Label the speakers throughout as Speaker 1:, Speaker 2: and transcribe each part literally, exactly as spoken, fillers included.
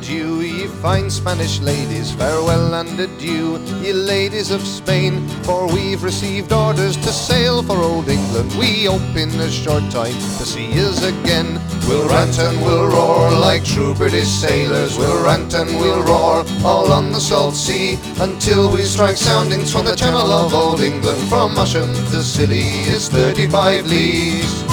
Speaker 1: adieu, ye fine Spanish ladies, farewell and adieu, ye ladies of Spain, for we've received orders to sail for old England. We hope in a short time to see yous again. We'll rant and we'll roar like true British sailors, we'll rant and we'll roar all on the salt sea, until we strike soundings from the channel of old England. From Usham to Scilly is thirty-five leagues.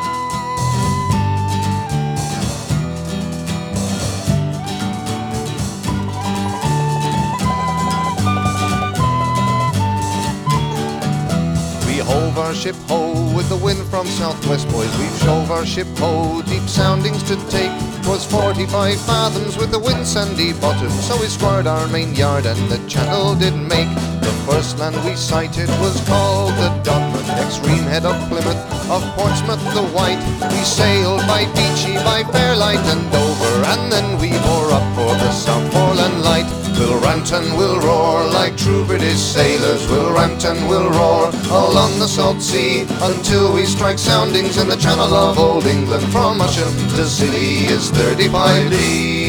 Speaker 1: Hove our ship ho with the wind from southwest, boys. We've shove our ship ho, deep soundings to take. 'Twas forty-five fathoms with the wind sandy bottom, so we squared our main yard and the channel did make. The first land we sighted was called the Dodman, extreme head of Plymouth, of Portsmouth the White. We sailed by Beachy, by Fairlight and Dover, and then we bore up for the Southforeland Light. We'll rant and we'll roar like true British sailors, we'll rant and we'll roar all on the salt sea, until we strike soundings in the channel of old England. From Usham to Scilly is thirty-five leagues.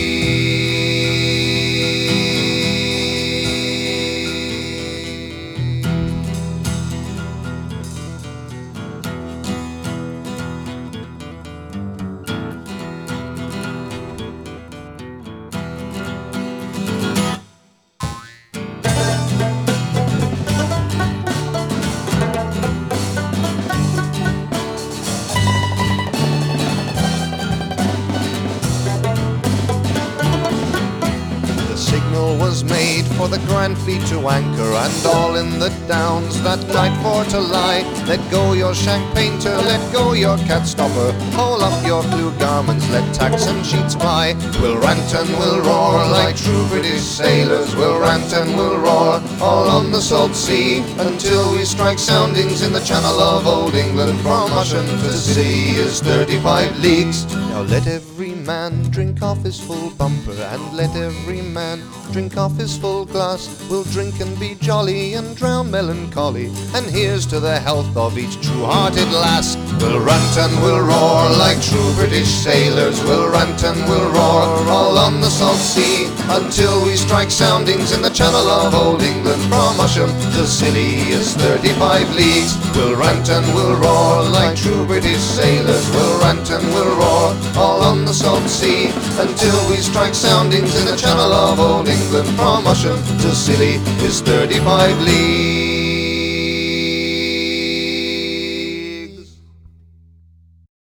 Speaker 1: Was made for the Grand Fleet to anchor, and all in the Downs that night for to lie. Let go your shank painter, let go your cat stopper, haul up your blue garments, let tacks and sheets fly. We'll rant and we'll roar like true British sailors, we'll rant and we'll roar all on the salt sea, until we strike soundings in the channel of old England. From Usham to Scilly is thirty-five leagues. Now let every man drink off his full bumper, and let every man drink off his full glass. We'll drink and be jolly and drown melancholy, and here's to the health of each true-hearted lass. We'll rant and we'll roar like true British sailors, we'll rant and we'll roar all on the salt sea, until we strike soundings in the channel of old England. From Usham to Scilly is thirty-five leagues. We'll rant and we'll roar like true British sailors, we'll rant and we'll roar all on the salt sea, until we strike soundings in the channel of old England. From Usham to Scilly is thirty-five leagues.